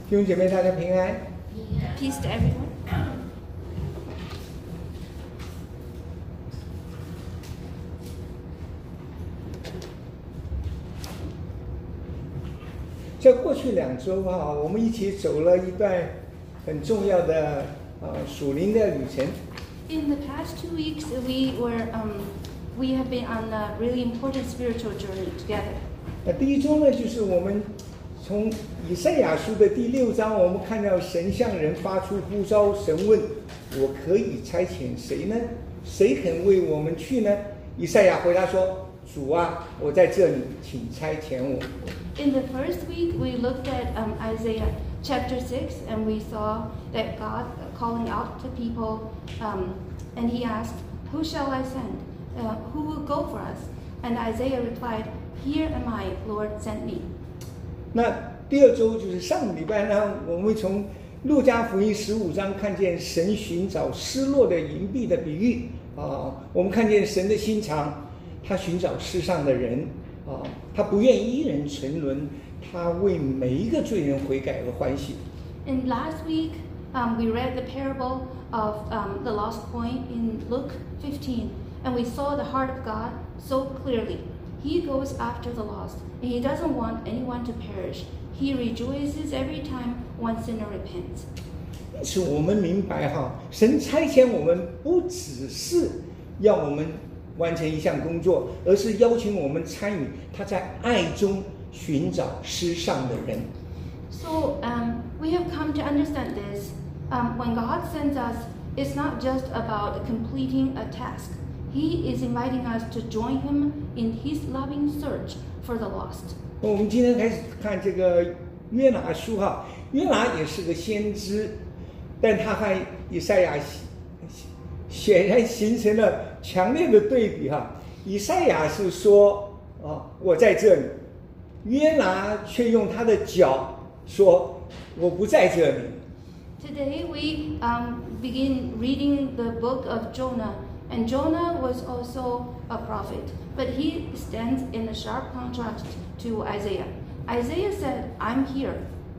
弟兄姐妹，大家平安。 Peace to everyone. 在过去2周啊，我们一起走了一段很重要的属灵的旅程。 In the past 2 weeks, we have been on a really important spiritual journey together. 第一周呢，就是我们从以赛亚书的第6章，我们看到神向人发出呼召，神问：我可以差遣谁呢？谁肯为我们去呢？以赛亚回答说：主啊，我在这里，请差遣我。 In the first week, we looked at Isaiah chapter 6, and we saw that God calling out to people, and he asked, who shall I send? Who will go for us? And Isaiah replied, Here am I, Lord, send me. 那第2周就是上个礼拜呢，我们从路加福音15章看见神寻找失落的银币的比喻啊，我们看见神的心肠，他寻找世上的人啊，他不愿一人沉沦，他为每一个罪人悔改而欢喜。 And last week, we read the parable of the lost coin in Luke 15, and we saw the heart of God so clearly. He goes after the lost, and he doesn't want anyone to perish. He rejoices every time one sinner repents. 因此，我们明白神差遣我们不只是要我们完成一项工作，而是邀请我们参与他在爱中寻找失丧的人。 So we have come to understand this. When God sends us, it's not just about completing a task. He is inviting us to join him in his loving search for the lost. 我们今天开始看这个约拿书约拿也是个先知，但他和以赛亚显然形成了强烈的对比以赛亚是说我在这里，约拿却用他的脚说我不在这里。 Today we begin reading the book of Jonah, and Jonah was also a prophet, but he stands in a sharp contrast to Isaiah. Isaiah said, I'm here.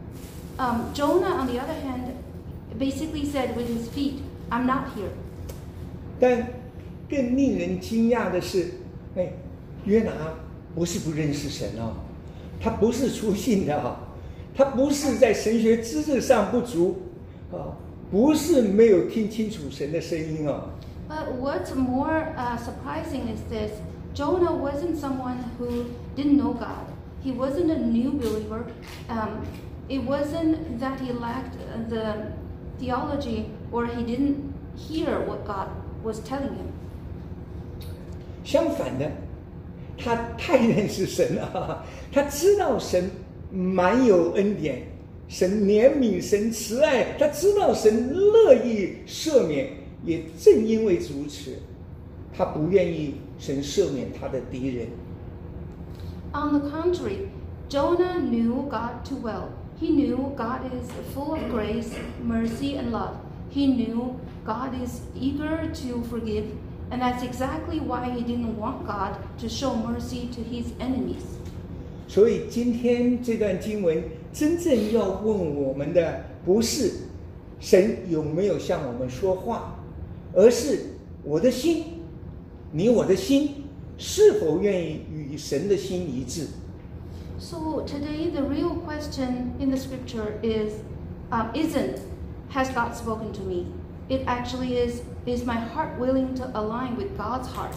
Jonah, on the other hand, basically said with his feet, I'm not here. 但更令人惊讶的是，约拿不是不认识神他不是粗信的他不是在神学知识上不足不是没有听清楚神的声音 But what's more surprising is this: Jonah wasn't someone who didn't know God. He wasn't a new believer. It wasn't that he lacked the theology or he didn't hear what God was telling him. 相反的，他太认识神了他知道神满有恩典，神怜悯，神慈爱，他知道神乐意赦免，也正因为如此，他不愿意神赦免他的敌人。 On the contrary, Jonah knew God too well. He knew God is full of grace, mercy, and love. He knew God is eager to forgive, and that's exactly why he didn't want God to show mercy to his enemies. 所以今天这段经文真正要问我们的，不是神有没有向我们说话，而是我的心，你我的心是否愿意与神的心一致。 So today the real question in the scripture isn't, has God spoken to me? It actually is my heart willing to align with God's heart?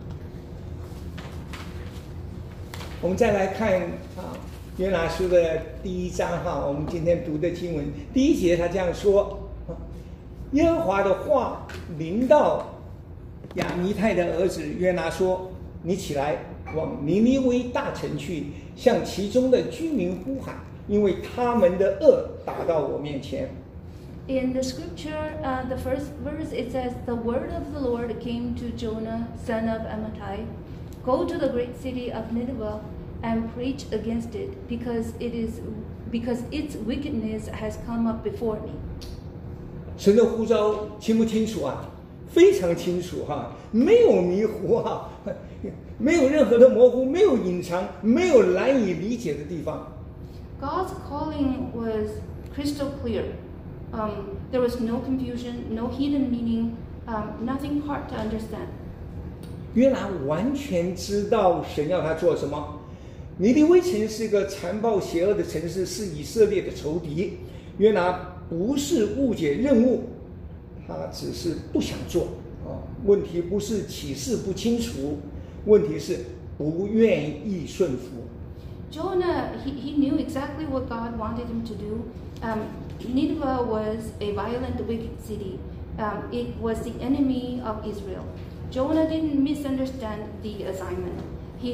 我们再来看约拿书的第1章我们今天读的经文第1节，他这样说：耶和华的话临到亚尼泰的儿子约拿说，你起来往尼尼微大城去，向其中的居民呼喊，因为他们的恶达到我面前。 In the scripture, the first verse, it says, the word of the Lord came to Jonah, son of Amittai. Go to the great city of Nineveh and preach against it, because its wickedness has come up before me. 神的呼召清不清楚非常清楚没有迷糊没有任何的模糊，没有隐藏，没有难以理解的地方。 God's calling was crystal clear. There was no confusion, no hidden meaning, nothing hard to understand. 约拿完全知道神要他做什么。尼尼微城是个残暴邪恶的城市，是以色列的仇敌。约拿不是误解任务，他只是不想做。问题不是启示不清楚，问题是不愿意顺服。 Jonah, he knew exactly what God wanted him to do. Nineveh was a violent, wicked city. It was the enemy of Israel. Jonah didn't misunderstand the assignment. He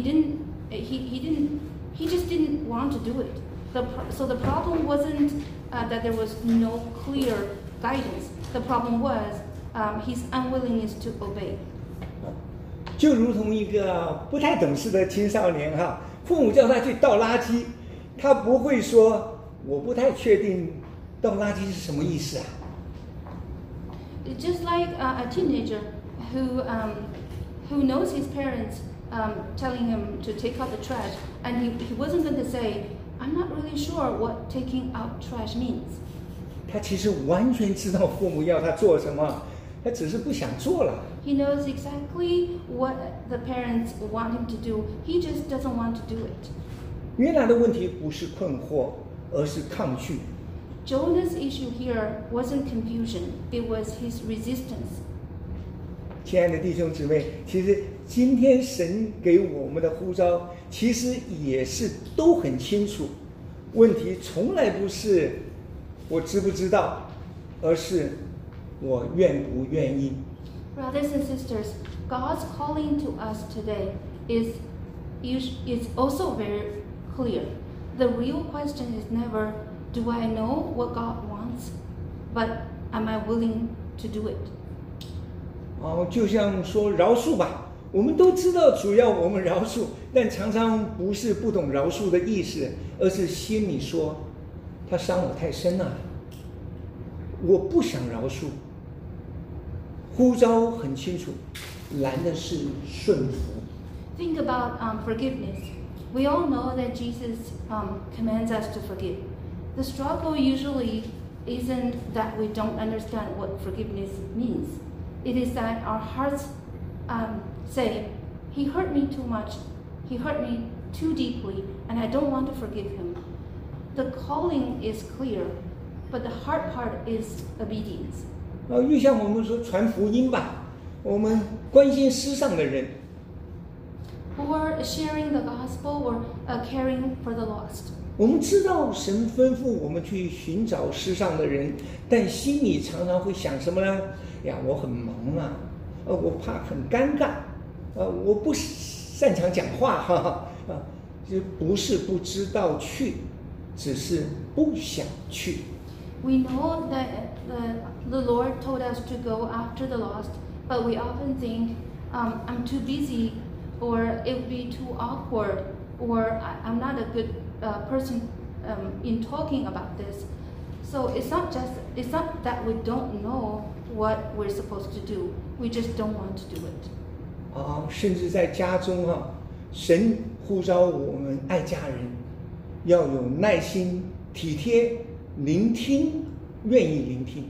just didn't want to do it. So the problem wasn't that there was no clear guidance. The problem was his unwillingness to obey. 就如同一个不太懂事的青少年哈，父母叫他去倒垃圾，他不会说我不太确定倒垃圾是什么意思啊。 Just like a teenager who knows his parents telling him to take out the trash, and he wasn't going to say, I'm not really sure what taking out trash means. 他其实完全知道父母要他做什么，他只是不想做了。 He knows exactly what the parents want him to do. He just doesn't want to do it. 约拿的问题不是困惑，而是抗拒。 Jonah's issue here wasn't confusion. It was his resistance. 亲爱的弟兄姊妹，其实今天神给我们的呼召，其实也是都很清楚。问题从来不是我知不知道，而是我愿不愿意。 Brothers and sisters, God's calling to us today is also very clear. The real question is never, do I know what God wants, but am I willing to do it? 就像说饶恕吧，我们都知道主要我们饶恕，但常常不是不懂饶恕的意思，而是心里说他伤我太深了，我不想饶恕。呼召很清楚，难的是顺服。 Think about forgiveness. We all know that Jesus commands us to forgive. The struggle usually isn't that we don't understand what forgiveness means. It is that our hearts say, he hurt me too much, he hurt me too deeply, and I don't want to forgive him. The calling is clear, but the hard part is obedience. 就像我们说传福音吧，我们关心世上的人。 Or sharing the gospel, or caring for the lost. 我们知道神吩咐我们去寻找世上的人，但心里常常会想什么呢？呀，我很忙啊，我怕很尴尬，我不擅长讲话，就不是不知道去，只是不想去。 We know that the Lord told us to go after the lost, but we often think, I'm too busy, or it would be too awkward, or I'm not a good person in talking about this. So it's not that we don't know what we're supposed to do. We just don't want to do it. 甚至在家中神呼召我们爱家人，要有耐心、体贴、聆听，愿意聆听。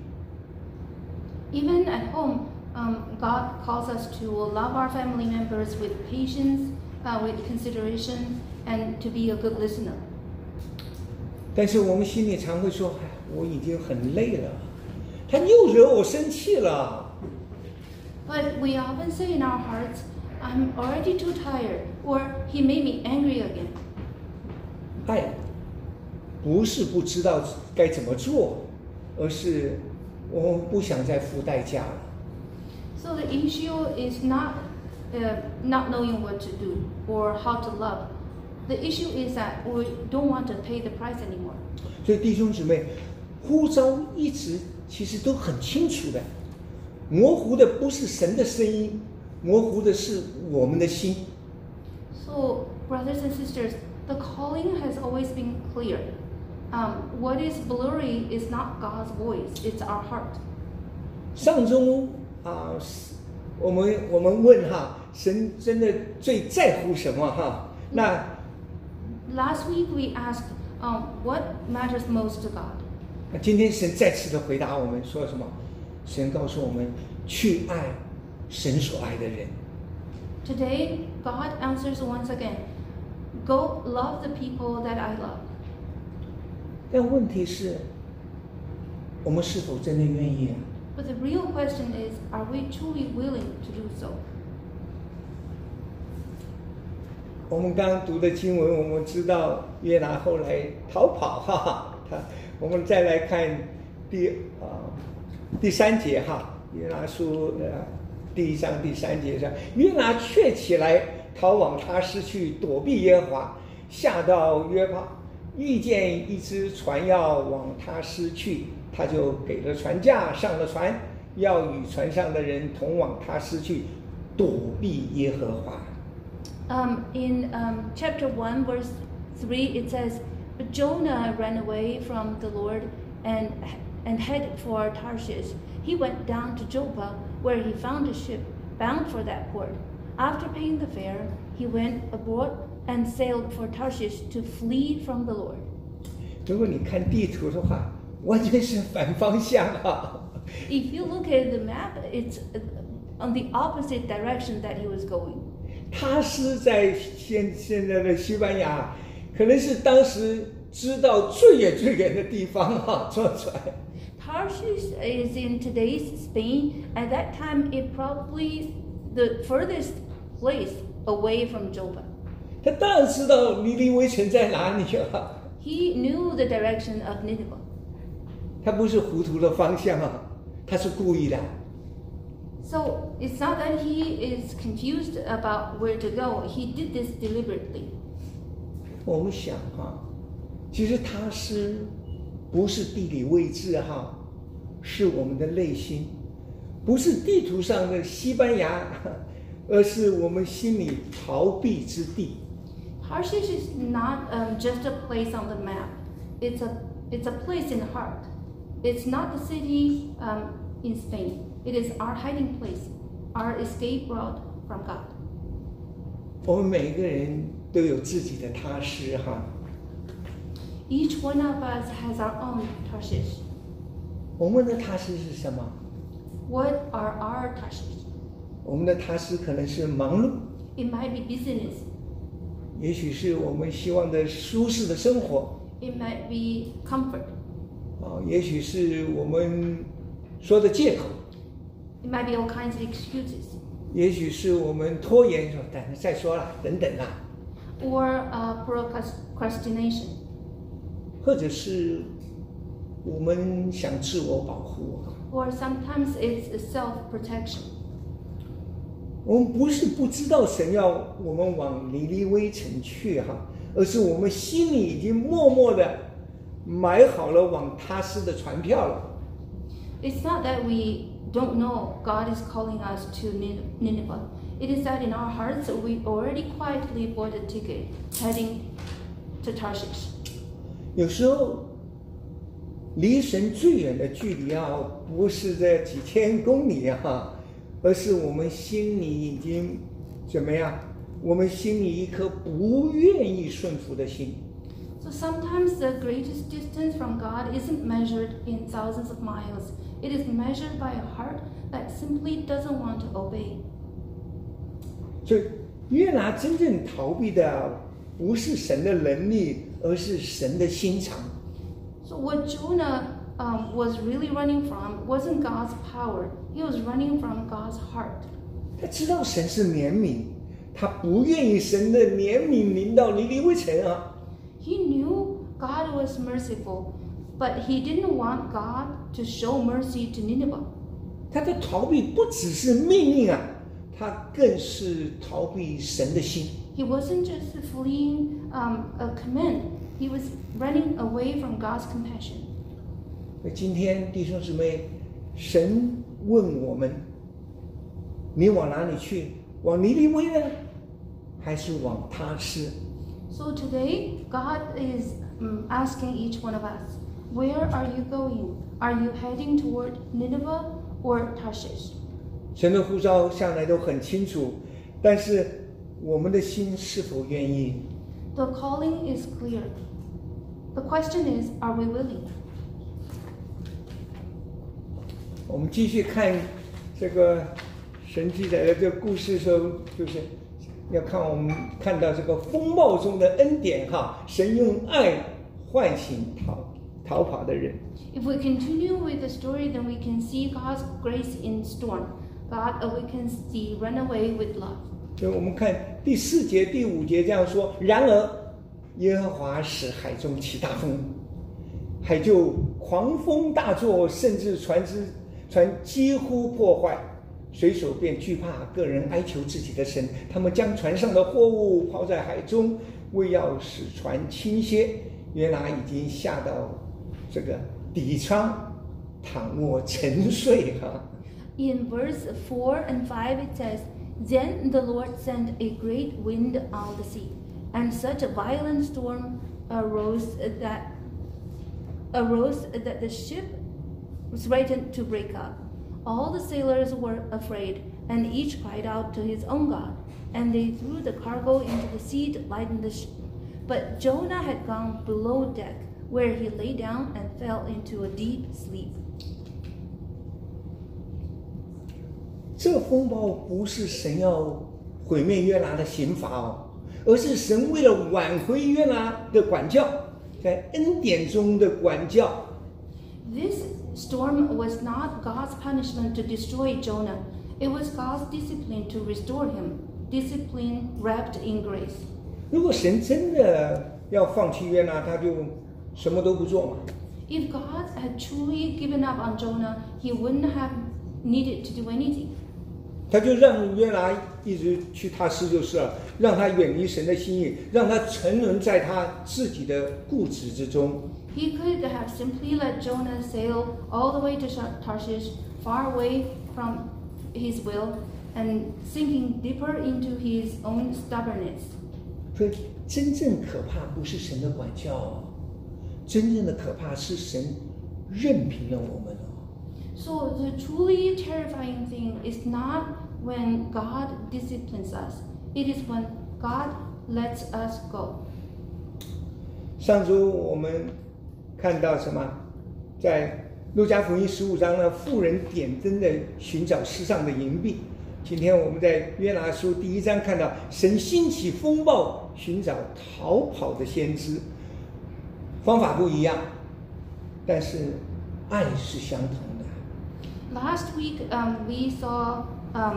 Even at home, God calls us to love our family members with patience, with consideration, and to be a good listener. 但是我们心里常会说，我已经很累了，他又惹我生气了。 But we often say in our hearts, I'm already too tired, or he made me angry again. 爱不是不知道该怎么做，而是我不想再付代价了。 So the issue is not knowing what to do or how to love. The issue is that we don't want to pay the price anymore. 所以弟兄姊妹，呼召一直其实都很清楚的，模糊的不是神的声音，模糊的是我们的心。 So, brothers and sisters, the calling has always been clear. What is blurry is not God's voice; it's our heart. 上周我们问神真的最在乎什么那 Last week we asked, what matters most to God? 今天神再次的回答我们说什么？神告诉我们去爱神所爱的人。 Today, God answers once again, go love the people that I love. 但问题是，我们是否真的愿意啊？ But the real question is, are we truly willing to do so? 我们刚刚读的经文，我们知道约拿后来逃跑，哈哈。我们再来看第3节哈，约拿书第1章第3节上，约拿却起来逃往他施去躲避耶和华，下到约帕，遇见一只船要往他施去，他就给了船价，上了船，要与船上的人同往他施去，躲避耶和华。 In chapter 1, verse 3, it says, But Jonah ran away from the Lord and headed for Tarshish. He went down to Joppa, where he found a ship bound for that port. After paying the fare, he went aboard and sailed for Tarshish to flee from the Lord. 如果你看地图的话，完全是反方向啊。 If you look at the map, it's on the opposite direction that he was going. 他是在现在的西班牙，可能是当时知道最远的地方啊，坐船。 Tarshish is in today's Spain. At that time, it probably the furthest place away from Joppa. 他当然知道尼尼微城在哪里啊。 He knew the direction of Nineveh. 他不是糊涂的方向啊，他是故意的。 So it's not that he is confused about where to go. He did this deliberately. 我们想哈，其实他是不是地理位置哈，是我们的内心，不是地图上的西班牙，而是我们心里逃避之地。 Tarshish is not just a place on the map. It's a place in the heart. It's not the city in Spain. It is our hiding place, our escape route from God. 我们每一个人都有自己的他施哈。 Each one of us has our own Tarshish. 我们的他施是什么？ What are our Tarshish? 我们的他施可能是忙碌， It might be business. 也许是我们希望的舒适的生活， It might be comfort. 也许是我们说的借口， It might be all kinds of excuses. 也许是我们拖延说，等再说了，等等啦， Or procrastination. 或者是我们想自我保护。 Or sometimes it's a self-protection. 我们不是不知道神要我们往尼尼微城去哈，而是我们心里已经默默的买好了往他施的船票了。 It's not that we don't know God is calling us to Nineveh. It is that in our hearts we already quietly bought a ticket heading to Tarshish. 有时候离神最远的距离啊，不是这几千公里啊，而是我们心里已经怎么样？我们心里一颗不愿意顺服的心。 So sometimes the greatest distance from God isn't measured in thousands of miles. It is measured by a heart that simply doesn't want to obey. 所以约拿真正逃避的不是神的能力，而是神的心肠。 So what Jonah was really running from wasn't God's power. He was running from God's heart. 他知道神是怜悯，他不愿意神的怜悯临到尼尼微城啊。 He knew God was merciful, but he didn't want God to show mercy to Nineveh. 他的逃避不只是命令啊，他更是逃避神的心。 He wasn't just fleeing a command. He was running away from God's compassion. 今天弟兄姊妹，神问我们：你往哪里去？往尼尼微呢，还是往他施？ So today, God is asking each one of us, where are you going? Are you heading toward Nineveh or Tarshish? 神的呼召向来都很清楚，但是我们的心是否愿意？ The calling is clear. The question is, are we willing? 我们继续看这个神记载的这个故事的时候，就是要看我们看到这个风暴中的恩典哈，神用爱唤醒逃跑的人。 If we continue with the story, then we can see God's grace in storm. God awakens the runaway with love. 所以我们看第4节、第5节这样说：然而耶和华使海中起大风，海就狂风大作，甚至船几乎破坏，水手便惧怕，个人哀求自己的神。他们将船上的货物抛在海中，为要使船倾斜。约拿已经下到这个底舱，躺卧沉睡哈。 In verse 4 and 5 it says, Then the Lord sent a great wind on the sea, and such a violent storm arose that the ship was threatened to break up. All the sailors were afraid, and each cried out to his own God, and they threw the cargo into the sea to lighten the ship. But Jonah had gone below deck, where he lay down and fell into a deep sleep. 这个风暴不是神要毁灭约拿的刑罚哦，而是神为了挽回约拿的管教，在恩典中的管教。 This storm was not God's punishment to destroy Jonah. It was God's discipline to restore him, discipline wrapped in grace. 如果神真的要放弃约拿，他就什么都不做嘛。 If God had truly given up on Jonah, he wouldn't have needed to do anything. 他就让约拿一直去他施就是了，让他远离神的心意，让他沉沦在他自己的固执之中。 He could have simply let Jonah sail all the way to Tarshish, far away from his will, and sinking deeper into his own stubbornness. 所以真正可怕不是神的管教，真正的可怕是神任凭了我们哦。 So the truly terrifying thing is not when God disciplines us. It is when God lets us go. 上周我们看到什么？在路加福音15章呢，妇人点灯的寻找世上的银币。今天我们在约拿书第1章看到神兴起风暴，寻找逃跑的先知。方法不一样，但是爱是相同的。 Last week, we saw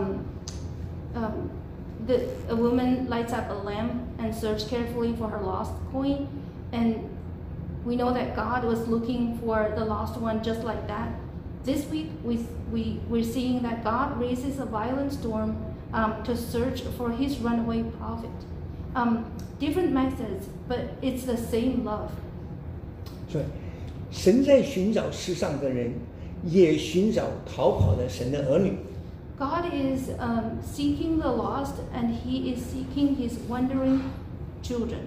a woman lights up a lamp and search carefully for her lost coin, and we know that God was looking for the lost one just like that. This week, we're seeing that God raises a violent storm to search for his runaway prophet. Different methods, but it's the same love. 所以，神在寻找世上的人，也寻找逃跑的神的儿女。 God is seeking the lost, and he is seeking his wandering children.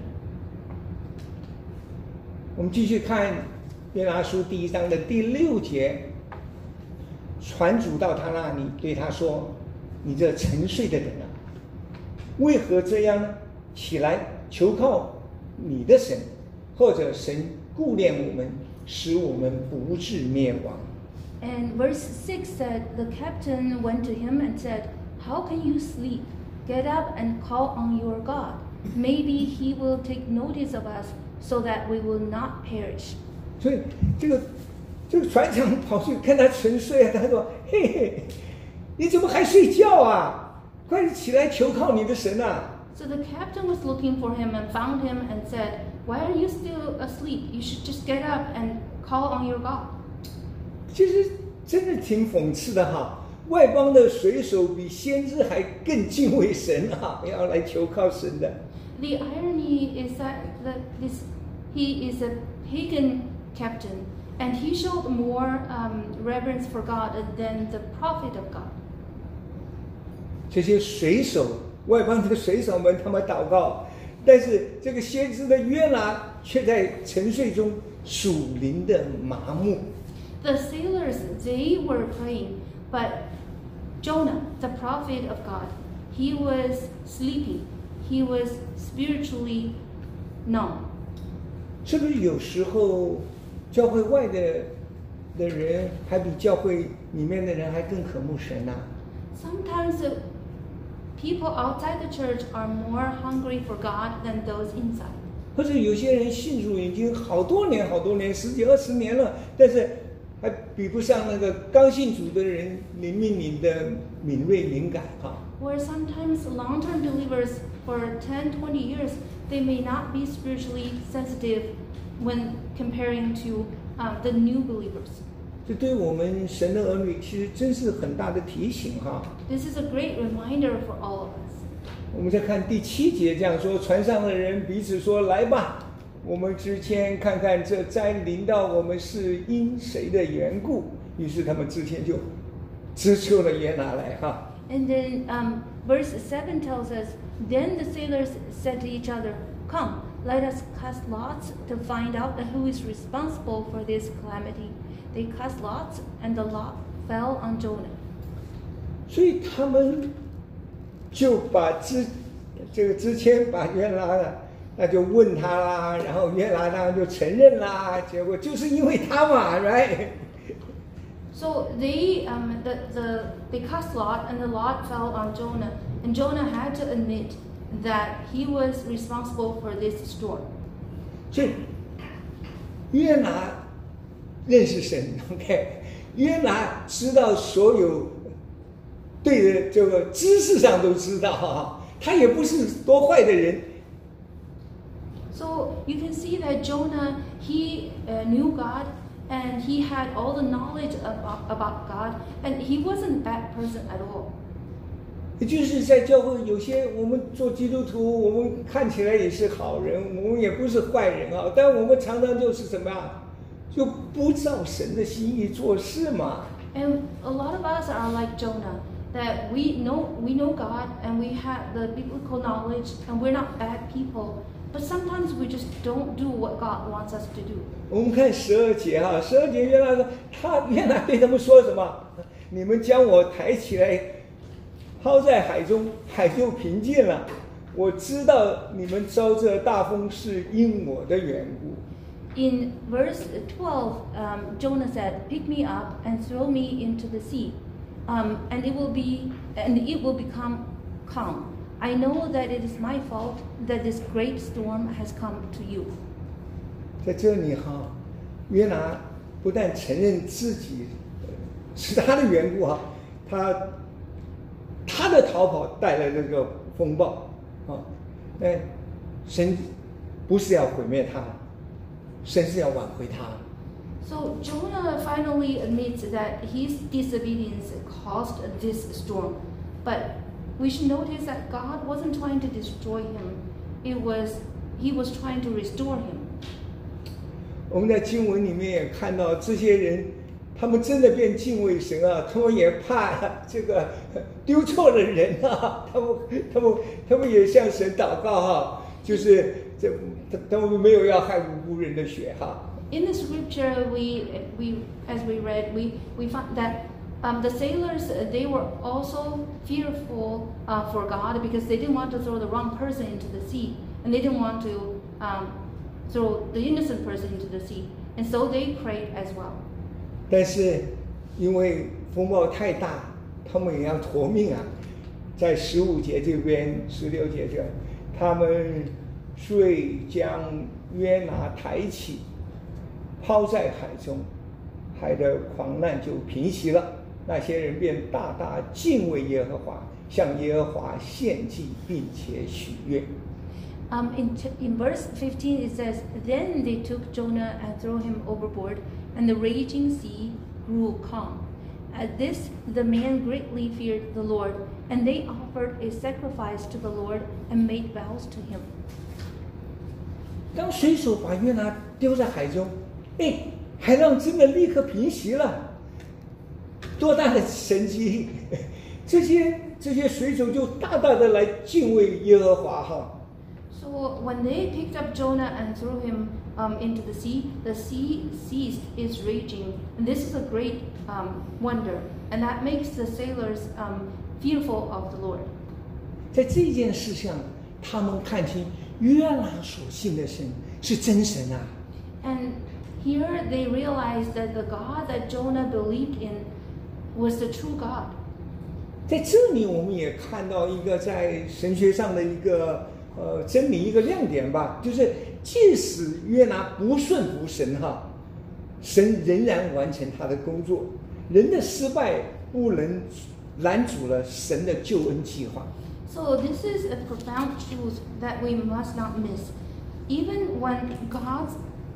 我们继续看约拿书第1章的第6节，船主到他那里，对他说：“你这沉睡的人啊，为何这样呢？起来，求靠你的神，或者神顾念我们，使我们不致灭亡。” And verse 6 said, the captain went to him and said, How can you sleep? Get up and call on your God. Maybe he will take notice of us so that we will not perish. 所以这个船长跑去看他沉睡啊，他说：“嘿嘿，你怎么还睡觉啊？快起来求靠你的神啊！” So the captain was looking for him and found him and said, Why are you still asleep? You should just get up and call on your God. 其实真的挺讽刺的哈，外邦的水手比先知还更敬畏神啊，要来求靠神的。 The irony is that he is a pagan captain, and he showed more reverence for God than the prophet of God. 这些水手，外邦的水手们，他们祷告，但是这个先知的约拿却在沉睡中属灵的麻木。 The sailors, they were praying, but Jonah, the prophet of God, he was sleeping. He was spiritually numb. 是不是有时候教会外的的人还比教会里面的人还更渴慕神啊。 Sometimes people outside the church are more hungry for God than those inside. 或者有些人信主已经好多年、10几20年了，但是还比不上那个刚信主的人灵命里的敏锐敏感哈。 Where sometimes long-term believers for 10, 20 years, they may not be spiritually sensitive when comparing to the new believers. 这对我们神的儿女其实真是很大的提醒哈。 This is a great reminder for all of us. 我们再看第7节这样说，船上的人彼此说：“来吧，我们之前看看这灾临到我们是因谁的缘故。”于是他们之前就支出了约拿来哈。 And then verse 7 tells us, Then the sailors said to each other, Come, let us cast lots to find out who is responsible for this calamity. They cast lots, and the lot fell on Jonah. 所以他们就把之前把约拿了，那就问他啦，然后约拿当然就承认啦，结果就是因为他嘛 ，right？ So they cast lot, and the lot fell on Jonah, and Jonah had to admit that he was responsible for this storm. 所以约拿认识神 ，OK？ 约拿知道所有对的这个知识上都知道哈，他也不是多坏的人。 So you can see that Jonah, he knew God, and he had all the knowledge about God, and he wasn't a bad person at all. 也就是在教会有些我们做基督徒，我们看起来也是好人，我们也不是坏人啊，但我们常常就是什么啊，就不照神的心意做事嘛。 And a lot of us are like Jonah, that we know God, and we have the biblical knowledge, and we're not bad people. But sometimes we just don't do what God wants us to do. 我们看12节哈，12节约拿对他们说什么？你们将我抬起来，抛在海中，海就平静了。我知道你们遭这大风是因我的缘故。 In verse 12, Jonah said, "Pick me up and throw me into the sea, and it will become calm. I know that it is my fault that this great storm has come to you." 在这里哈，约拿不但承认自己是他的缘故哈，他的逃跑带来这个风暴啊，但神不是要毁灭他，神是要挽回他。 So Jonah finally admits that his disobedience caused this storm, but we should notice that God wasn't trying to destroy him. He was trying to restore him. 我们在经文里面也看到这些人，他们真的变敬畏神啊，他们也怕这个丢错了人啊，他们也向神祷告哈，就是他们没有要害无辜人的血哈。 In the scripture, as we read, we found that the sailors, they were also fearful for God because they didn't want to throw the wrong person into the sea, and they didn't want to throw the innocent person into the sea, and so they prayed as well. 但是因为风暴太大，他们也要驮命啊。在15节这边，16节这，他们遂将约拿抬起，抛在海中，海的狂澜就平息了。那些人便大大敬畏耶和华，向耶和华献祭，并且许愿。 In verse 15 it says, Then they took Jonah and threw him overboard, and the raging sea grew calm. At this the men greatly feared the Lord, and they offered a sacrifice to the Lord and made vows to him. 当水手把约拿丢在海中，海浪真的立刻平息了。多大的神迹！这些水手就大大的来敬畏耶和华哈。 So when they picked up Jonah and threw him into the sea ceased its raging, and this is a great wonder, and that makes the sailors fearful of the Lord. 在这件事上，他们看清约拿所信的神是真神啊。 And Here they realized that the God that Jonah believed in was the true God. 在这里，我们也看到一个在神学上的一个真理，一个亮点吧，就是即使约拿不顺服神哈，神仍然完成他的工作。人的失败不能拦阻了神的救恩计划。 So this is a profound truth that we must not miss. Even when God's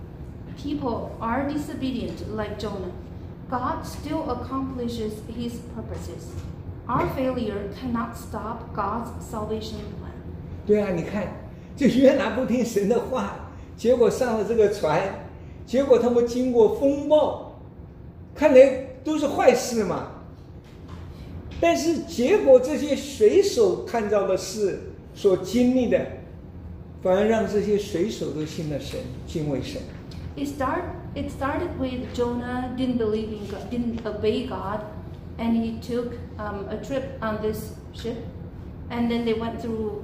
people are disobedient like Jonah, God still accomplishes his purposes. Our failure cannot stop God's salvation plan. 对啊，你看，这约拿不听神的话，结果上了这个船，结果他们经过风暴，看来都是坏事嘛。但是结果这些水手看到的事所经历的，反而让这些水手都信了神，敬畏神。 It started with Jonah didn't believe in God, didn't obey God, and he took a trip on this ship, and then they went through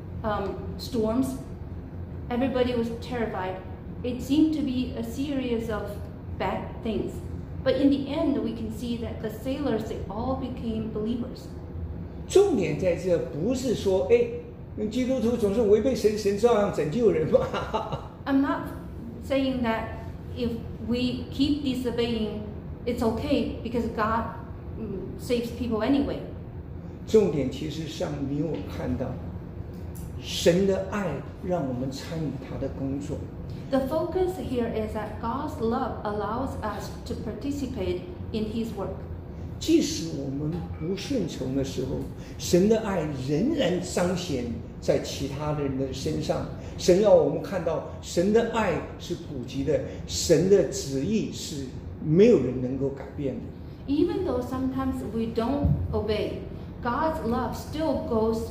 storms. Everybody was terrified. It seemed to be a series of bad things. But in the end, we can see that the sailors, they all became believers. 重点在这，不是说，基督徒总是违背神，神照样拯救人嘛。 I'm not saying that if we keep disobeying, it's okay because God saves people anyway. 重点其实上，你我看到，神的爱让我们参与他的工作。 The focus here is that God's love allows us to participate in His work. 即使我们不顺从的时候，神的爱仍然彰显在其他人的身上。神要我们看到，神的爱是普及的，神的旨意是没有人能够改变的。 Even though sometimes we don't obey, God's love still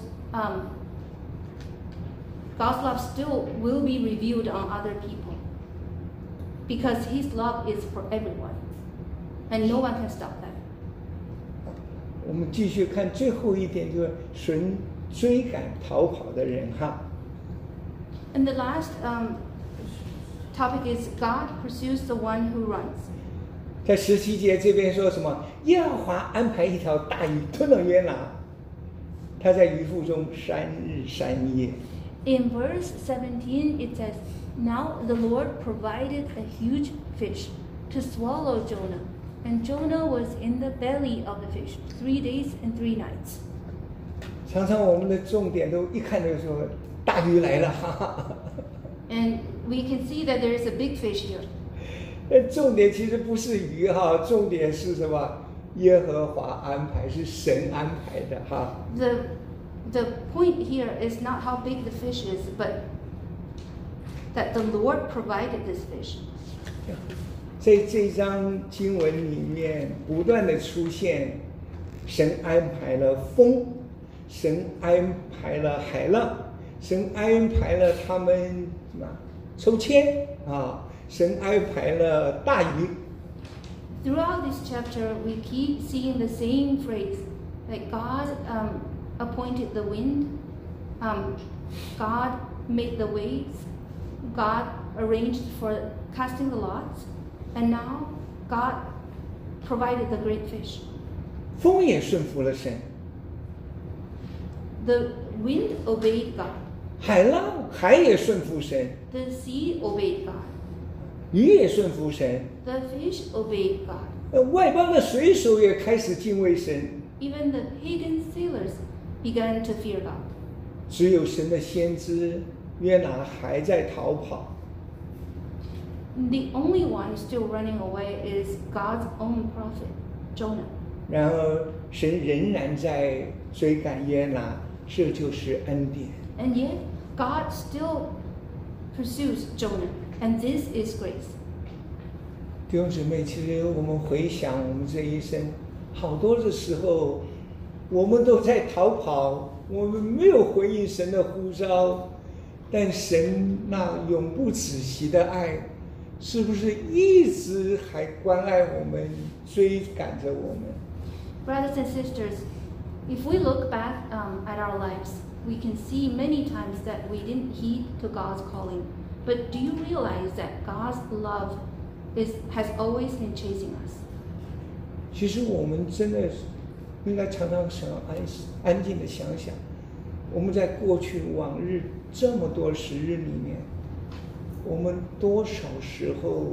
God's love still will be revealed on other people because His love is for everyone, and no one can stop that. 我们继续看最后一点，就是神追赶逃跑的人哈。 And the last topic is God pursues the one who runs. 在17节这边说什么？耶和华安排一条大鱼吞了约拿，他在鱼腹中3日3夜。 In verse 17, it says, Now the Lord provided a huge fish to swallow Jonah, and Jonah was in the belly of the fish 3 days and 3 nights. 常常我们的重点都一看就说大鱼来了，哈哈。 And we can see that there is a big fish here. 重点其实不是鱼哈，重点是什么？耶和华安排，是神安排的哈。 The point here is not how big the fish is, but that the Lord provided this fish. 在这章经文里面不断的出现，神安排了风，神安排了海浪，神安排了他们什么抽签啊，神安排了大鱼。 Throughout this chapter, we keep seeing the same phrase, that God appointed the wind, God made the waves, God arranged for casting the lots, and now God provided the great fish. 风也顺服了神， The wind obeyed God. 海也顺服神， The sea obeyed God. 鱼也顺服神， The fish obeyed God. 外邦的水手也开始敬畏神。 Even the pagan sailors began to fear God. 只有神的先知约拿还在逃跑。 The only one still running away is God's own prophet, Jonah. 然而神仍然在追赶约拿，这就是恩典。 And yet, God still pursues Jonah, and this is grace. 弟兄姊妹，其实我们回想我们这一生，好多的时候，我们都在逃跑，我们没有回应神的呼召，但神那永不止息的爱，是不是一直还关爱我们，追赶着我们？ Brothers and sisters, if we look back at our lives, we can see many times that we didn't heed to God's calling. But do you realize that God's love has always been chasing us. 其实我们真的应该常常想安静的想想，我们在过去往日这么多时日里面，我们多少时候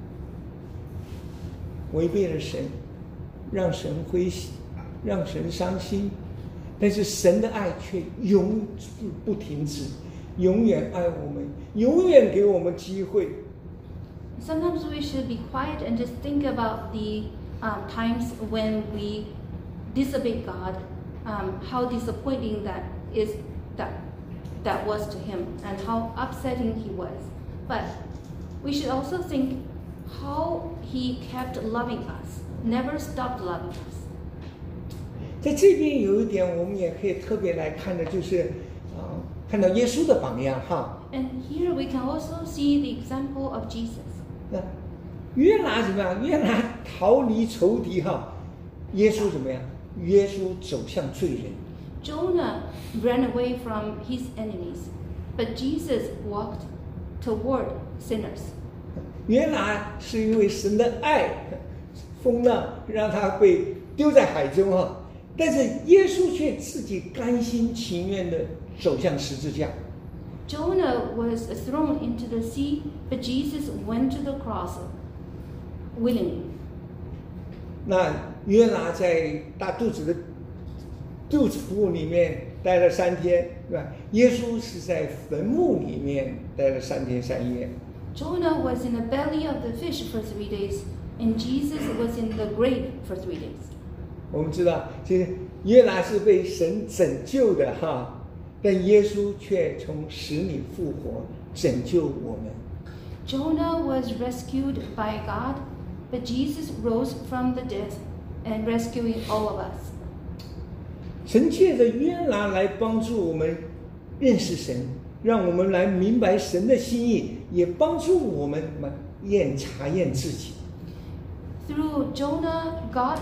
违背了神，让神灰喜，让神伤心，但是神的爱却永不停止，永远爱我们，永远给我们机会。 Sometimes we should be quiet and just think about the times when we disobeyed God, how disappointing that was to Him, and how upsetting He was. But we should also think how He kept loving us, never stopped loving us. 在这边有一点，我们也可以特别来看的，就是看到耶稣的榜样哈。 And here we can also see the example of Jesus. 那约拿怎么样？约拿逃离仇敌哈，耶稣怎么样？耶稣走向罪人。 Jonah ran away from his enemies, but Jesus walked toward sinners. 约拿是因为神的爱，风浪让他被丢在海中哈，但是耶稣却自己甘心情愿的走向十字架。 Jonah was thrown into the sea, but Jesus went to the cross willingly. 那约拿在大肚子腹里面待了3天，对吧？耶稣是在坟墓里面待了3天3夜。 Jonah was in the belly of the fish for 3 days, and Jesus was in the grave for 3 days. 我们知道，其实约拿是被神拯救的哈，但耶稣却从死里复活，拯救我们。 Jonah was rescued by God, but Jesus rose from the dead and rescuing all of us. 神借着约拿来帮助我们认识神，让我们来明白神的心意，也帮助我们查验自己。 Through Jonah,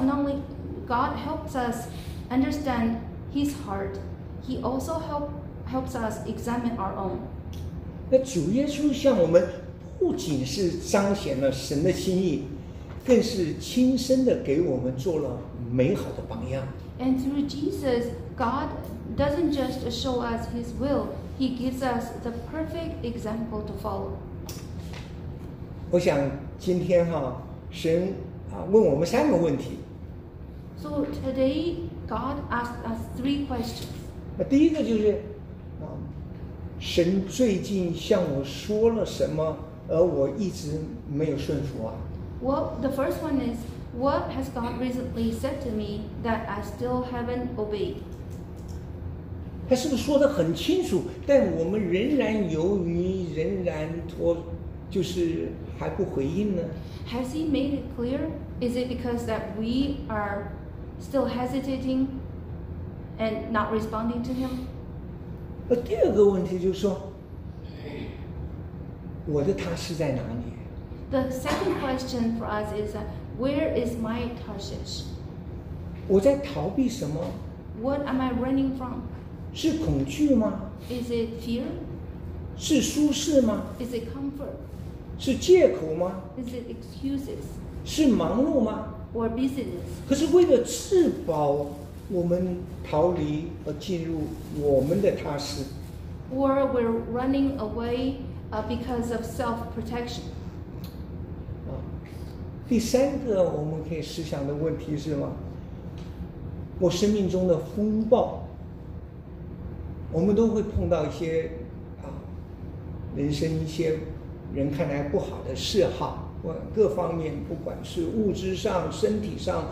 God helps us understand His heart. He also helps us examine our own. 那主耶稣向我们不仅是彰显了神的心意，更是亲身的给我们做了美好的榜样。 And through Jesus, God doesn't just show us His will, He gives us the perfect example to follow. 我想今天神问我们3个问题。 So today, God asked us 3 questions. 第一个就是神最近向我说了什么，而我一直没有顺服啊。 Well, the first one is, what has God recently said to me that I still haven't obeyed? 他是不是说得很清楚，但我们仍然犹豫，仍然就是还不回应呢？ Has He made it clear? Is it because that we are still hesitating and not responding to Him? 第二个问题就是说，我的他是在哪里？ The second question for us is, where is my Tarshish? 我在逃避什么？ What am I running from? 是恐惧吗？ Is it fear? 是舒适吗？ Is it comfort? 是借口吗？ Is it excuses 是忙碌吗？ or busyness? 可是为了自保，我们逃离而进入我们的他施。 Or we're running away because of self-protection. 第3个我们可以思想的问题是什么？我生命中的风暴，我们都会碰到一些人生一些人看来不好的嗜好，各方面，不管是物质上、身体上，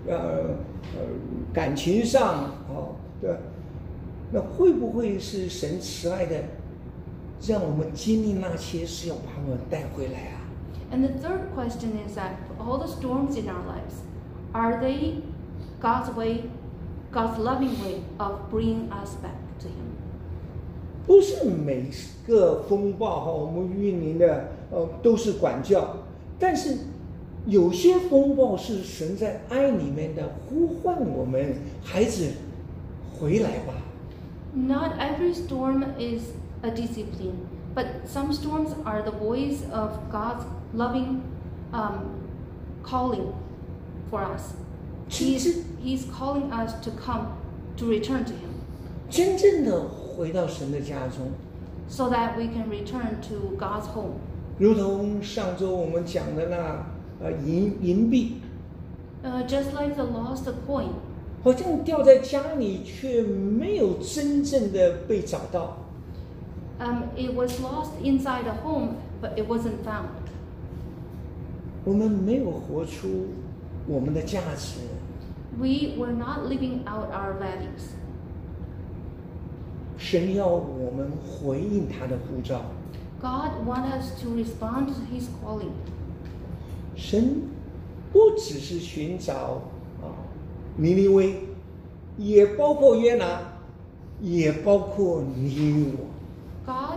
感情上，对，那会不会是神慈爱的，让我们经历那些，是要把我们带回来啊？ And the third question is that for all the storms in our lives, are they God's way, God's loving way of bringing us back to Him? 不是每个风暴我们面临的都是管教，但是有些风暴是神在爱里面的呼唤我们，孩子回来吧。 Not every storm is a discipline, but some storms are the voice of God's loving calling for us. He's calling us to come, to return to Him, 真正的回到神的家中。 so that we can return to God's home. 如同上周我们讲的那银币， Just like the lost coin, 好像掉在家里，却没有真正的被找到。 it was lost inside a home, but it wasn't found. 我们没有活出我们的价值。 We were not living out our values. 神要我们回应他的呼召。 God wants us to respond to His calling. 神不只是寻找尼尼微，也包括约拿，也包括你与我。 God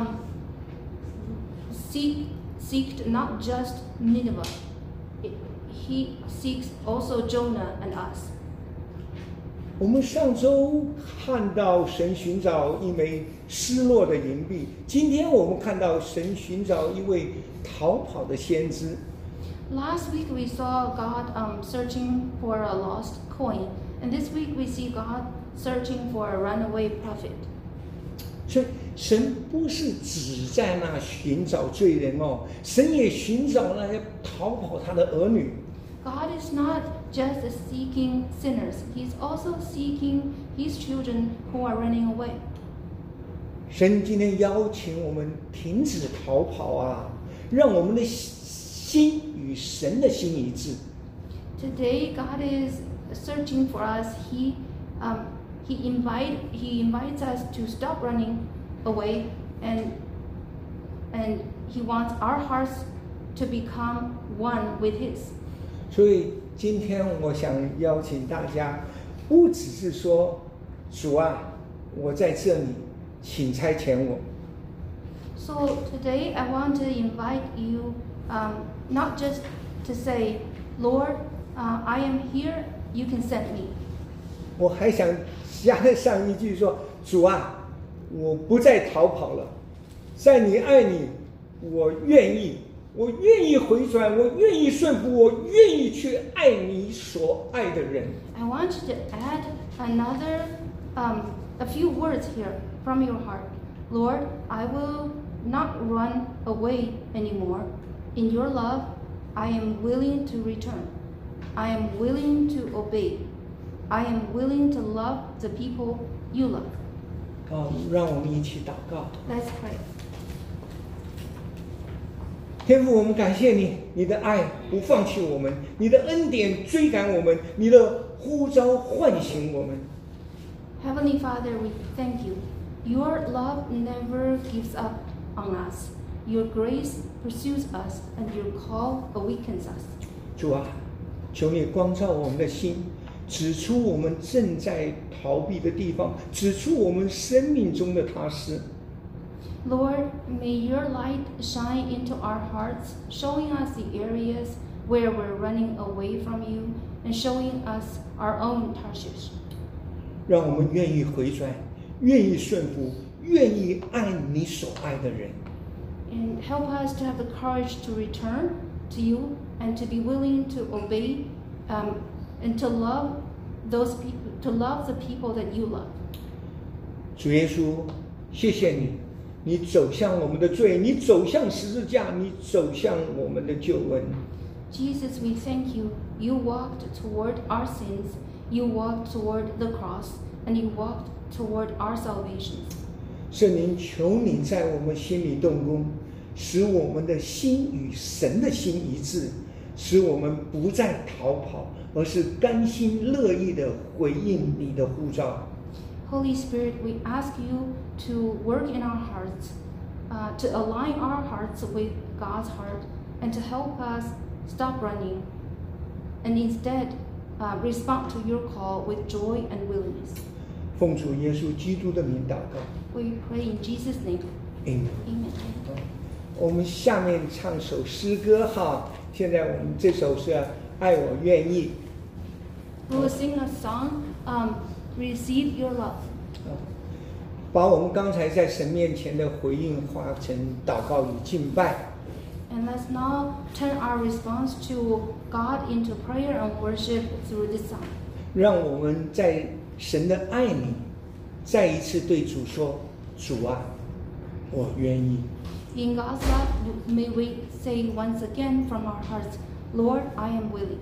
seeked not just Nineveh. He seeks also Jonah and us. 我们上周看到神寻找一枚失落的银币，今天我们看到神寻找一位逃跑的先知。 Last week we saw God searching for a lost coin, and this week we see God searching for a runaway prophet. 所以神不是只在那寻找罪人哦，神也寻找那些逃跑他的儿女。 God is not just seeking sinners, He's also seeking His children who are running away. 神今天邀请我们停止逃跑啊，让我们的心与神的心一致。 Today God is searching for us. He invites us to stop running away, and He wants our hearts to become one with His. 所以今天我想邀请大家，不只是说主啊，我在这里，请差遣我。 So today I want to invite you, not just to say, Lord, I am here, you can send me. 我还想加上一句说，主啊，我不再逃跑了，在你爱你，我愿意。 我愿意回转，我愿意顺服，我愿意去爱你所爱的人。 I want you to add another, a few words here from your heart. Lord, I will not run away anymore. In your love, I am willing to return. I am willing to obey. I am willing to love the people you love. 让我们一起祷告。 Let's pray. 天父，我们感谢你，你的爱不放弃我们，你的恩典追赶我们，你的呼召唤醒我们。 Heavenly Father, we thank you. Your love never gives up on us. Your grace pursues us, and your call awakens us. 主啊，求你光照我们的心，指出我们正在逃避的地方，指出我们生命中的他失。 Lord, may your light shine into our hearts, showing us the areas where we're running away from you and showing us our own Tarshish. 让我们愿意回转，愿意顺服，愿意爱你所爱的人。 And help us to have the courage to return to you and to be willing to obey and to love those people, to love the people that you love. 主耶稣，谢谢你。 你走向我们的罪，你走向十字架，你走向我们的救恩。 Jesus, we thank you. You walked toward our sins, you walked toward the cross, and you walked toward our salvation. 圣灵，求你在我们心里动工，使我们的心与神的心一致，使我们不再逃跑，而是甘心乐意的回应你的呼召。 Holy Spirit, we ask you to work in our hearts, to align our hearts with God's heart, and to help us stop running, and instead respond to your call with joy and willingness. 奉主耶稣基督的名祷告。 We pray in Jesus' name. Amen. Amen. 我们下面唱首诗歌哈，现在我们这首是《爱我愿意》。 We will sing a song, Receive Your Love. 把我们刚才在神面前的回应化成祷告与敬拜。 And let's now turn our response to God into prayer and worship through this song. 让我们在神的爱里，再一次对主说：“主啊，我愿意。” In God's love, may we say once again from our hearts, Lord, I am willing.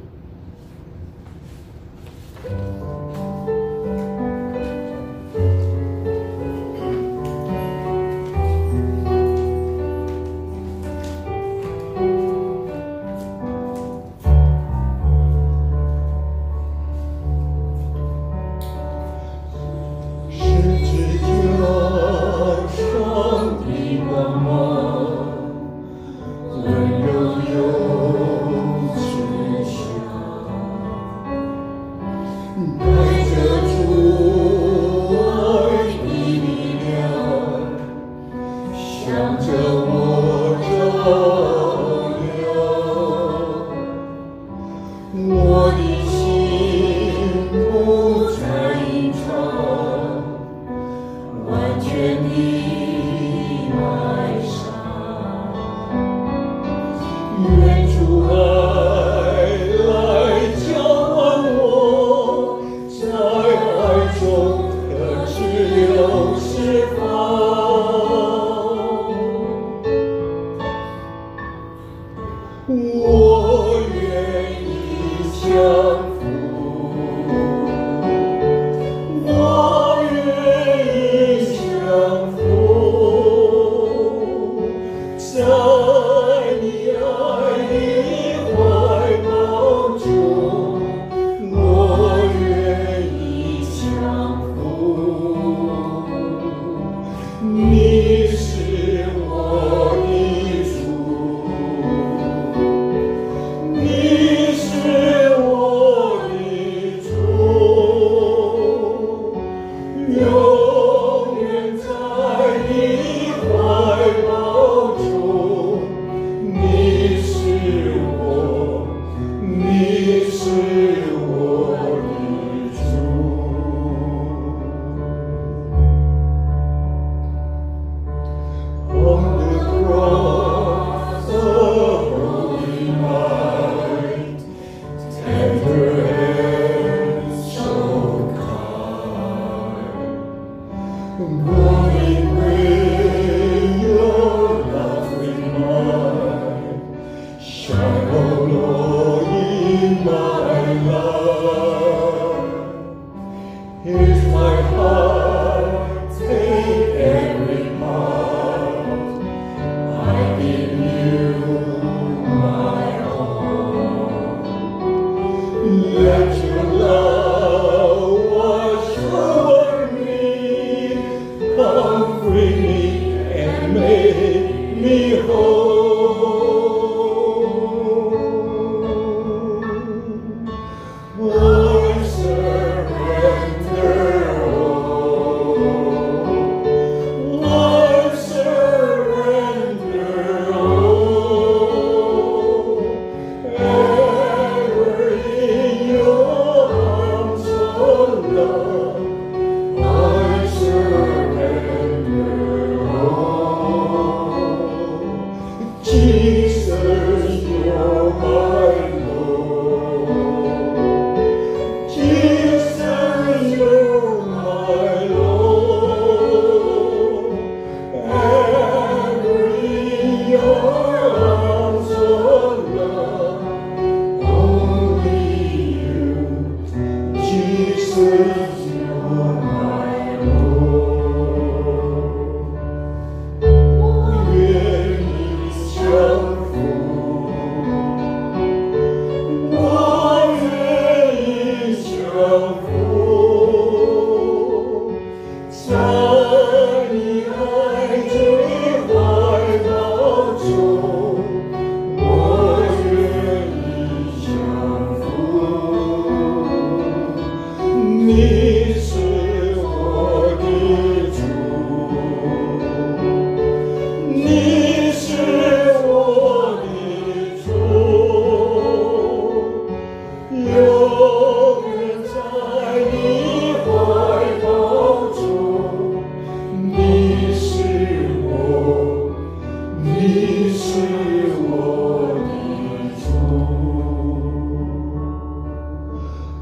有。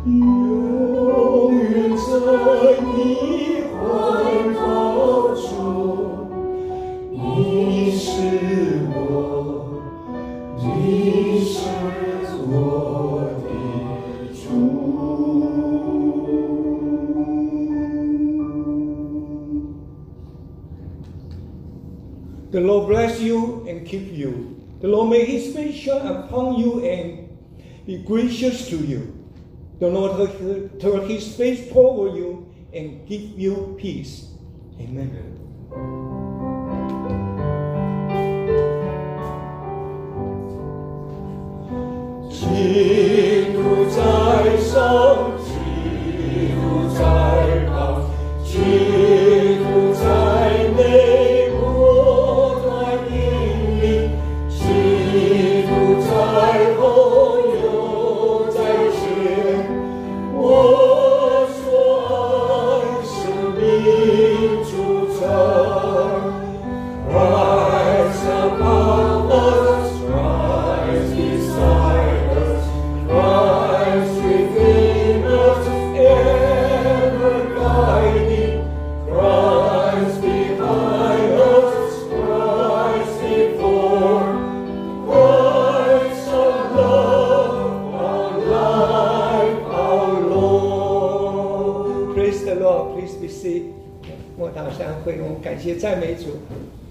永远在你怀抱中，你是我，你是我的主。The Lord bless you and keep you. The Lord make His face shine upon you and be gracious to you. The Lord turn His face toward you and give you peace. Amen. 基督在上，基督在旁，基督在内，我在引领，基督在后，有在前。我所爱生命主宰，Christ above us, Christ beside us, Christ within us, ever guiding, Christ behind us, Christ before, Christ our love, our life, our Lord. Praise the Lord. Please be seated. 默祷散会，我们感谢赞美主。